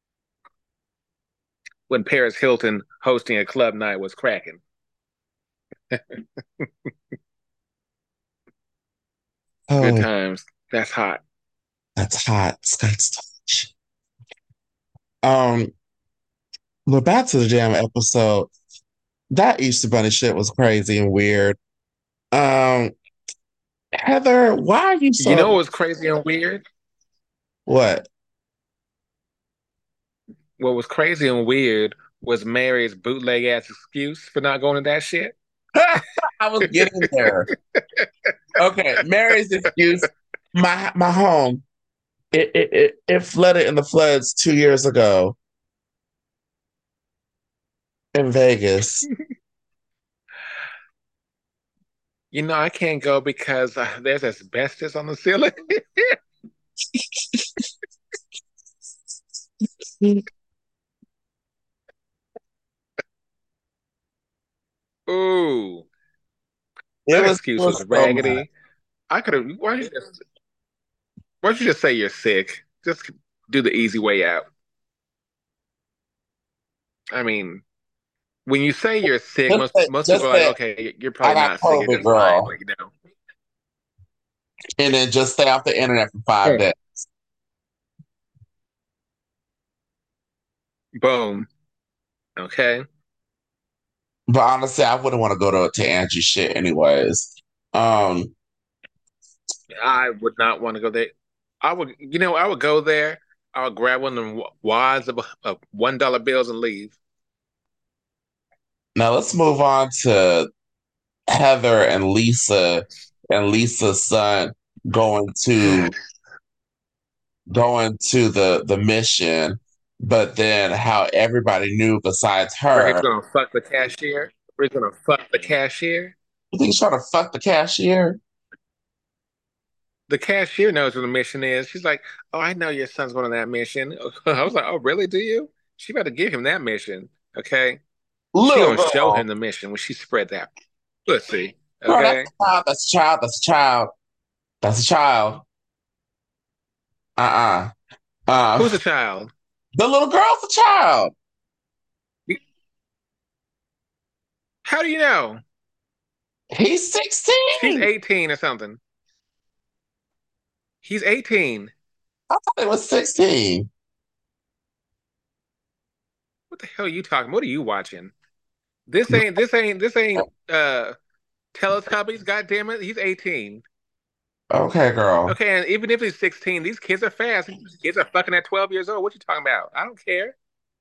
when Paris Hilton hosting a club night was cracking. Good Oh, times. That's hot. That's hot. Scott's touch. Um, but back to the damn episode. That Easter Bunny shit was crazy and weird. Um, Heather, why are you You know so what was crazy and weird? what? What was crazy and weird was Mary's bootleg ass excuse for not going to that shit. I was getting there. Okay, Mary's excuse. My my home. It it it, it flooded in the floods two years ago in Vegas. You know, I can't go because uh, there's asbestos on the ceiling. It Ooh, that was, it excuse was was so much. raggedy. I could have. Why don't you just, why don't you just say you're sick? Just do the easy way out. I mean, when you say you're sick, Just most say, most people just are like, say okay, you're I probably got not sick. You're COVID, just lying. girl, But you know, and then just stay off the internet for five yeah. days. Boom. Okay. But honestly, I wouldn't want to go to to Angie shit anyways. Um, I would not want to go there. I would, you know, I would go there. I would grab one of them wads of, of one dollar bills and leave. Now let's move on to Heather and Lisa and Lisa's son going to going to the the mission, but then how everybody knew besides Where he's her. gonna fuck the cashier. Where he's gonna fuck the cashier. You think he's trying to fuck the cashier? The cashier knows what the mission is. She's like, "Oh, I know your son's going on that mission." I was like, "Oh, really? Do you?" She better give him that mission, okay? She Little gonna show girl, him the mission when she spread that pussy, girl, that's okay? a child. That's a child. That's a child. That's a child. Uh-uh. Uh, Who's the child? the little girl's a child. How do you know? He's She's sixteen. eighteen or something. He's eighteen. I thought it was sixteen. What the hell are you talking? What are you watching? This ain't this ain't this ain't uh Teletubbies, god damn it. He's eighteen. Okay, girl. Okay, and even if he's sixteen, these kids are fast. These kids are fucking at twelve years old. What you talking about? I don't care.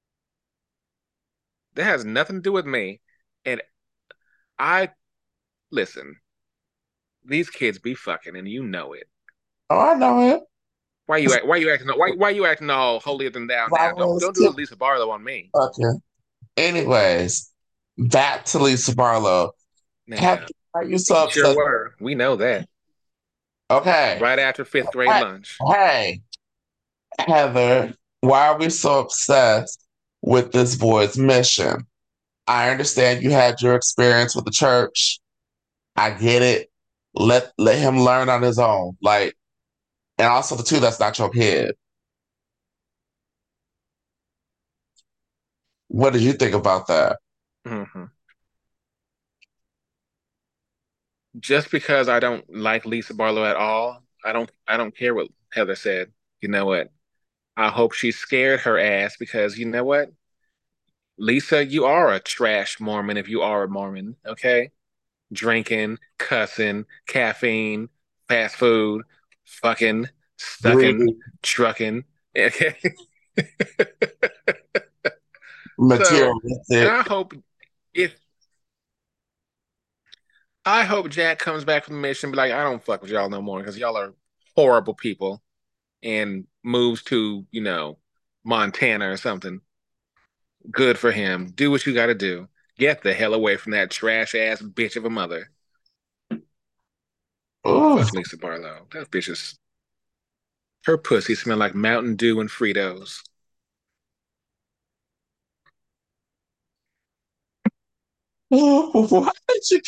That has nothing to do with me. And I listen, these kids be fucking and you know it. Oh, I know it. Why you act, why you acting why why you acting all holier than thou I now? Don't was don't do Lisa Barlow on me. fucking. Anyways, back to Lisa Barlow. Have Now, are you so you sure upset? were. We know that. Okay. Right after fifth grade Hey, lunch. hey, Heather, why are we so obsessed with this boy's mission? I understand you had your experience with the church. I get it. Let let him learn on his own. Like, and also the two, that's not your kid. What did you think about that? Hmm. Just because I don't like Lisa Barlow at all, I don't I don't care what Heather said. You know what? I hope she scared her ass because you know what? Lisa, you are a trash Mormon if you are a Mormon, okay? Drinking, cussing, caffeine, fast food, fucking, stucking, Greedy, trucking. Okay. So, and materialistic. I hope if I hope Jack comes back from the mission, be like, I don't fuck with y'all no more because y'all are horrible people, and moves to, you know, Montana or something. Good for him. Do what you got to do. Get the hell away from that trash ass bitch of a mother. Ooh. Fuck Lisa Barlow. That bitch is her pussy smell like Mountain Dew and Fritos. Why did you?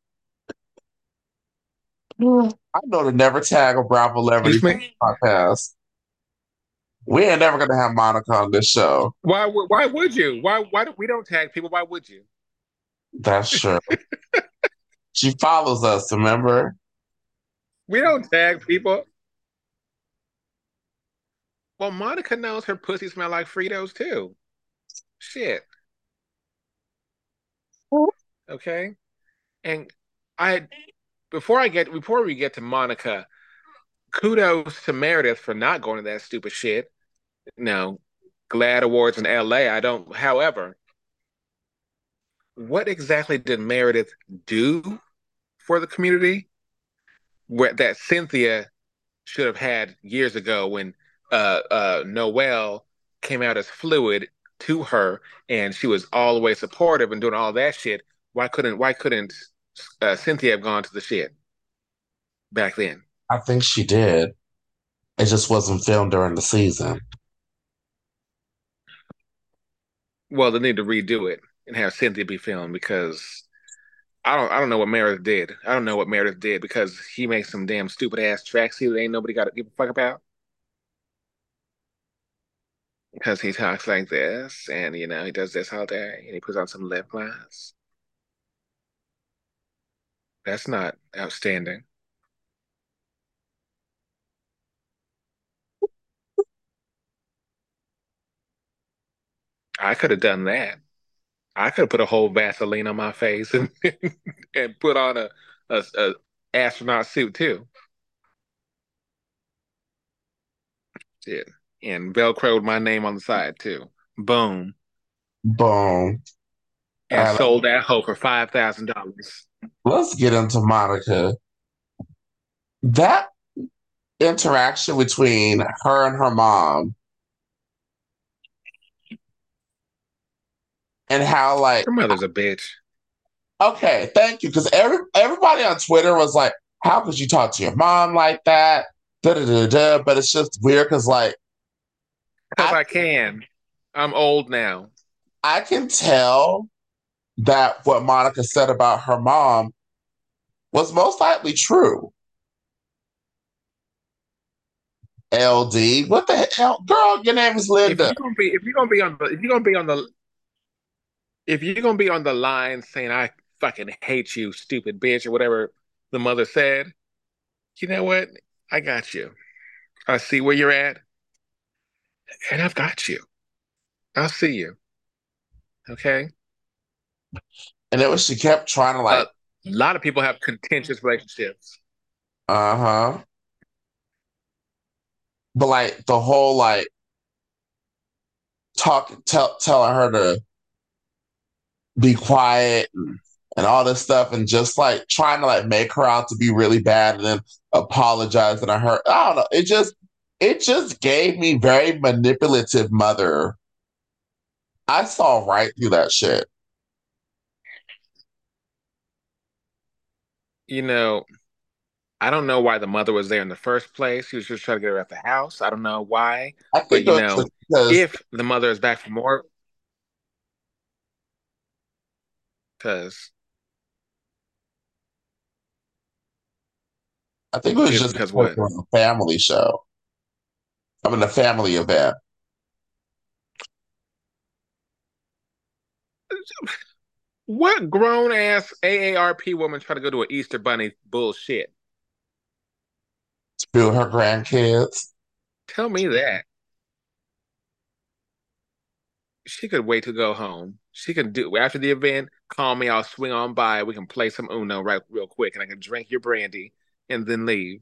I know to never tag a Bravo celebrity Excuse me. podcast. We ain't never gonna have Monica on this show. Why? Why would you? Why? Why do we don't tag people? Why would you? That's true. She follows us, remember? We don't tag people. Well, Monica knows her pussy smell like Fritos too. Shit. Okay. And I before I get before we get to Monica, kudos to Meredith for not going to that stupid shit. No, Glad Awards in L A. I don't. However, what exactly did Meredith do for the community where, that Cynthia should have had years ago when uh, uh, Noelle came out as fluid to her and she was all the way supportive and doing all that shit? Why couldn't Why couldn't uh, Cynthia have gone to the shit back then? I think she did. It just wasn't filmed during the season. Well, they need to redo it and have Cynthia be filmed because I don't I don't know what Meredith did. I don't know what Meredith did because he makes some damn stupid ass tracks here that ain't nobody got to give a fuck about because he talks like this and you know he does this all day and he puts on some lip gloss. That's not outstanding. I could have done that. I could have put a whole Vaseline on my face and and put on a, a, a astronaut suit too. Shit. And velcroed my name on the side too. Boom. Boom. And Uh, sold that hoe for five thousand dollars. let's get into Monica. That interaction between her and her mom and how like Her mother's a bitch. okay, thank you. Because every everybody on Twitter was like, how could you talk to your mom like that? Da da da da. But it's just weird because like Because I I can. I'm old now. I can tell that what Monica said about her mom was most likely true. L D, what the hell, girl? Your name is If Linda. you're gonna be if you're gonna be on the if you're gonna be on the if you're gonna be on the line saying I fucking hate you, stupid bitch, or whatever the mother said, you know what? I got you. I see where you're at, and I've got you. I'll see you. Okay. And it was she kept trying to A like, lot of people have contentious relationships. uh huh, but like the whole like talk, tell, telling her to be quiet and, and all this stuff, and just like trying to like make her out to be really bad, and then apologizing to her. I don't know. It just, it just gave me very manipulative mother. I saw right through that shit. You know, I don't know why the mother was there in the first place. She was just trying to get her out the house. I don't know why, I but think it you was just know, because if the mother is back for more, because I think it was just just because because it what? was a family show. I mean, a family event. What grown ass A A R P woman try to go to an Easter Bunny bullshit? Spill her grandkids. Tell me that. She could wait to go home. She can do after the event, call me, I'll swing on by. We can play some Uno right real quick and I can drink your brandy and then leave.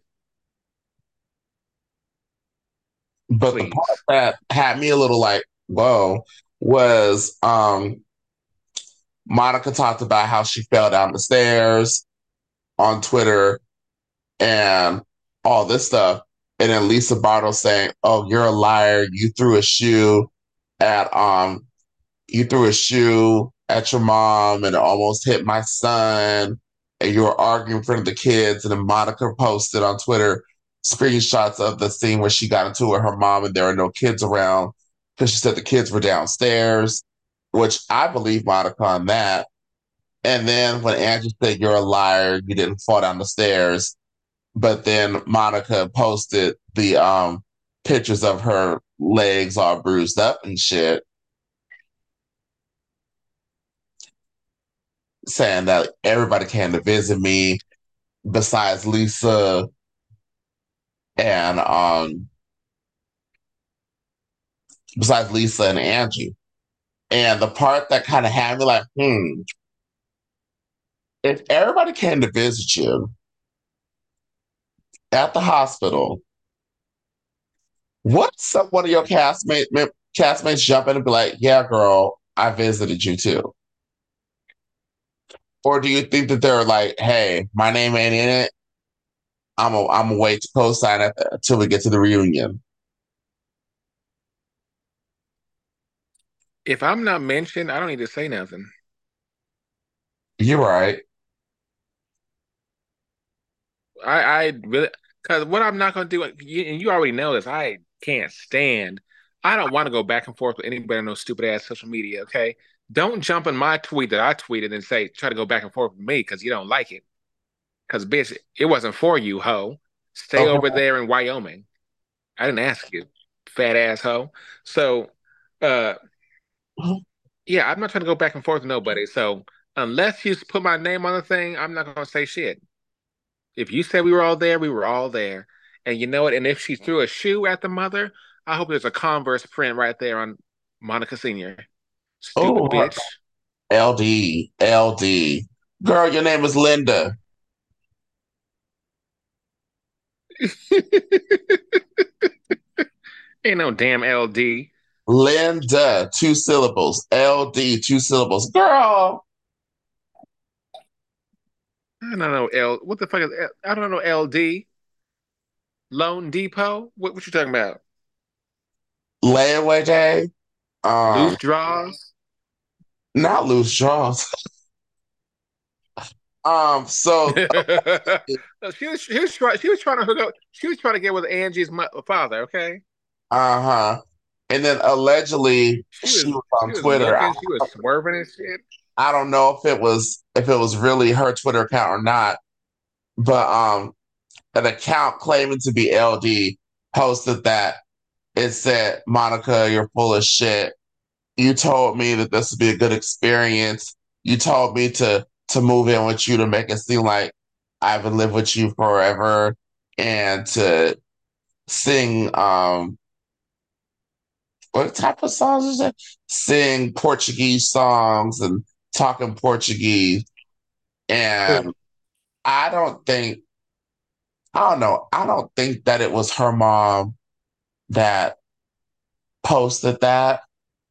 But the part Please. that had me a little like, whoa, was um Monica talked about how she fell down the stairs on Twitter and all this stuff. And then Lisa Bartle saying, oh, you're a liar. You threw a shoe at um you threw a shoe at your mom and it almost hit my son. And you were arguing in front of the kids. And then Monica posted on Twitter screenshots of the scene where she got into it with her mom and there were no kids around because she said the kids were downstairs, which I believe Monica on that. And then when Andrew said, you're a liar, you didn't fall down the stairs. But then Monica posted the um pictures of her legs all bruised up and shit, saying that everybody came to visit me besides Lisa and um besides Lisa and Angie. And the part that kind of had me like, hmm, if everybody came to visit you at the hospital, what if some one of your castmate, castmates jump in and be like, yeah, girl, I visited you too? Or do you think that they're like, hey, my name ain't in it. I'm a, I'm a wait to co-sign it until we get to the reunion. If I'm not mentioned, I don't need to say nothing. You're right. I, I really, because what I'm not going to do, you, and you already know this, I can't stand. I don't want to go back and forth with anybody on no stupid ass social media. Okay, don't jump in my tweet that I tweeted and say try to go back and forth with me because you don't like it. Because bitch, it wasn't for you, hoe. Stay over Okay. there in Wyoming. I didn't ask you, fat ass hoe. So, uh, yeah, I'm not trying to go back and forth with nobody. So unless you put my name on the thing, I'm not going to say shit. If you said we were all there, we were all there. And you know what? And if she threw a shoe at the mother, I hope there's a Converse print right there on Monica Senior Stupid Oh, bitch. L D, L D. Girl, your name is Linda. Ain't no damn L D. Linda, two syllables. L D, two syllables. Girl, I don't know L. What the fuck is L? I don't know L D. Lone Depot. What what you talking about? layaway day. Um, Loose draws. not loose jaws. Um, she so was she was trying she was trying to hook up. She was trying to get with Angie's mo- father. Okay. uh-huh. And then allegedly She she was was she on was Twitter. I, looking. She was swerving and shit. I don't know if it was if it was really her Twitter account or not, but um an account claiming to be L D posted that it said, Monica, you're full of shit. You told me that this would be a good experience. You told me to to move in with you to make it seem like I would live with you forever and to sing um what type of songs is it? Sing Portuguese songs and talking Portuguese. And I don't think I don't know. I don't think that it was her mom that posted that.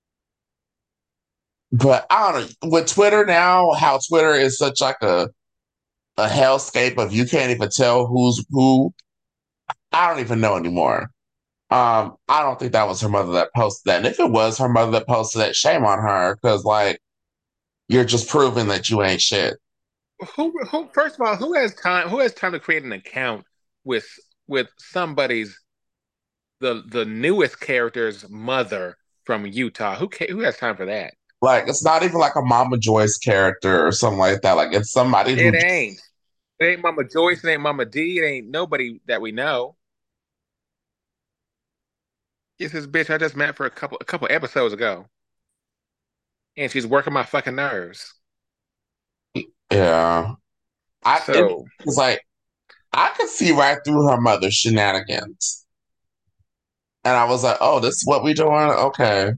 But I don't know. With Twitter now, how Twitter is such like a a hellscape of you can't even tell who's who. I don't even know anymore. Um, I don't think that was her mother that posted that. And if it was her mother that posted that, shame on her, because like you're just proving that you ain't shit. Who who first of all, who has time who has time to create an account with with somebody's the the newest character's mother from Utah? Who ca who has time for that? Like it's not even like a Mama Joyce character or something like that. Like it's somebody who It ain't. It ain't Mama Joyce, it ain't Mama D, it ain't nobody that we know. It's this bitch I just met for a couple a couple episodes ago. And she's working my fucking nerves. yeah. I it So was like I could see right through her mother's shenanigans. And I was like, oh, this is what we doing? Okay.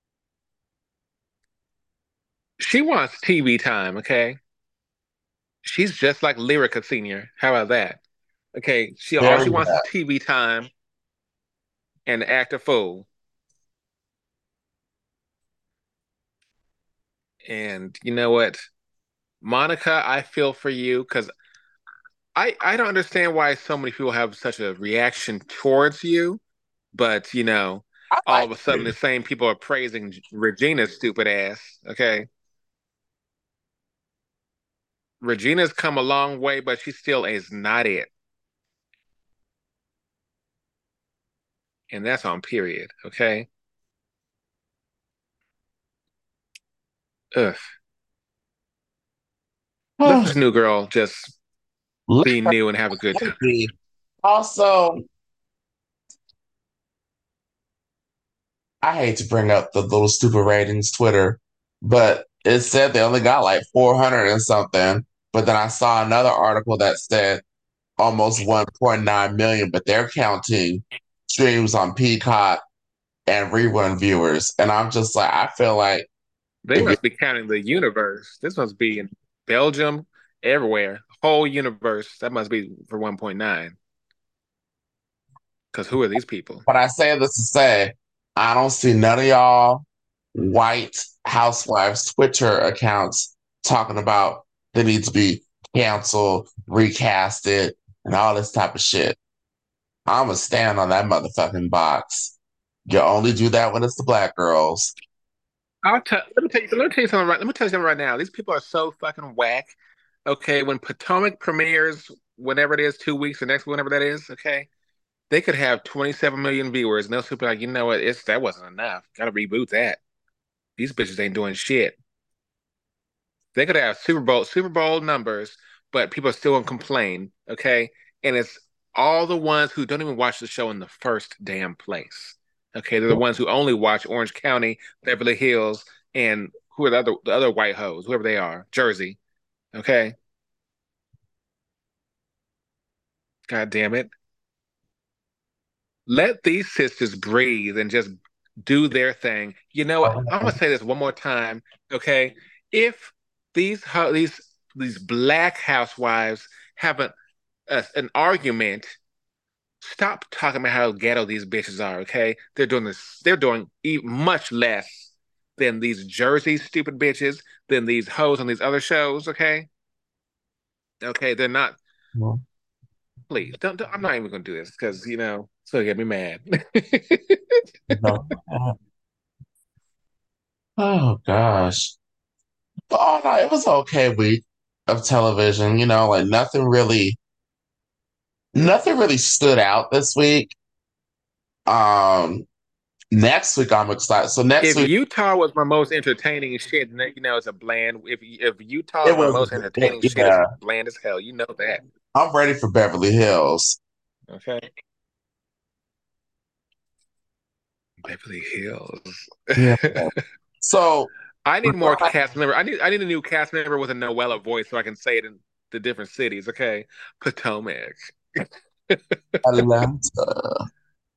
she wants T V time, okay? She's just like Lyrica Senior. How about that? Okay, she all Very she wants is bad. T V time and to act a fool. And you know what? Monica, I feel for you because I I don't understand why so many people have such a reaction towards you, but you know, I all like of a sudden you. the same people are praising Regina's stupid ass. Okay, Regina's come a long way, but she still is not it, and that's on period. Okay, ugh. Let this new girl just Let be new and have a good her time. be. Also, I hate to bring up the little stupid ratings Twitter, but it said they only got like four hundred and something. But then I saw another article that said almost one point nine million, but they're counting streams on Peacock and rerun viewers. And I'm just like, I feel like They if you must be counting the universe. This must be in Belgium, everywhere, whole universe. That must be for one point nine. Because who are these people? when I say this to say, I don't see none of y'all white housewives Twitter accounts talking about they need to be canceled, recasted, and all this type of shit. I'ma stand on that motherfucking box. You only do that when it's the black girls. I'll tell. Let me tell you. Let me tell you something. Right. Let me tell you something right now. These people are so fucking whack. Okay, when Potomac premieres, whenever it is, two weeks, the next whenever that is. Okay, they could have twenty-seven million viewers, and they'll still be like, you know what? It's that wasn't enough. Got to reboot that. These bitches ain't doing shit. They could have Super Bowl Super Bowl numbers, but people are still gonna complain. Okay, and it's all the ones who don't even watch the show in the first damn place. Okay, they're the ones who only watch Orange County, Beverly Hills, and who are the other the other white hoes, whoever they are, Jersey. Okay, God damn it, let these sisters breathe and just do their thing. You know what? I'm gonna say this one more time. Okay, if these ho- these these black housewives have a, a an argument, stop talking about how ghetto these bitches are. Okay, they're doing this. They're doing e much less than these Jersey stupid bitches, than these hoes on these other shows. Okay, okay, they're not. Please don't. don't I'm not even gonna do this because you know it's gonna get me mad. Oh gosh. But all no, it was an okay week of television. You know, like nothing really nothing really stood out this week. Um Next week I'm excited. So next If week Utah was my most entertaining shit, then, you know it's a bland. If if Utah it is my was most it, entertaining shit, it's yeah. bland as hell. You know that. I'm ready for Beverly Hills. Okay. Beverly Hills. Yeah. So I need more cast member. I need I need a new cast member with a Noella voice so I can say it in the different cities. Okay, Potomac, Atlanta.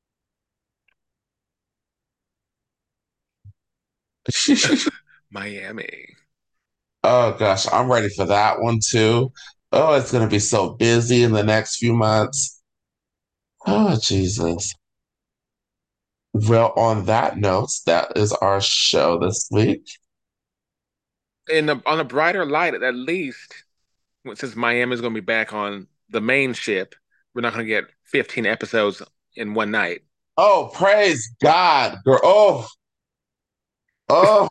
Miami. Oh gosh, I'm ready for that one too. Oh, it's gonna be so busy in the next few months. Oh Jesus. Well, on that note, that is our show this week. In the, on a brighter light, at least since Miami's going to be back on the main ship, we're not going to get fifteen episodes in one night. Oh, praise God, girl. Oh, oh,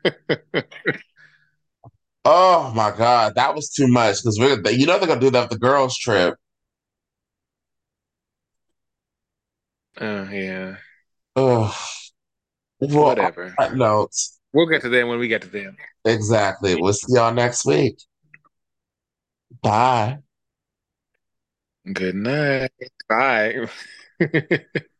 oh my God. That was too much because we're you know they're gonna do that with the girls' trip. Uh, yeah, Oh, well, on whatever. that note, We'll get to them when we get to them. exactly. We'll see y'all next week. Bye. Good night. Bye.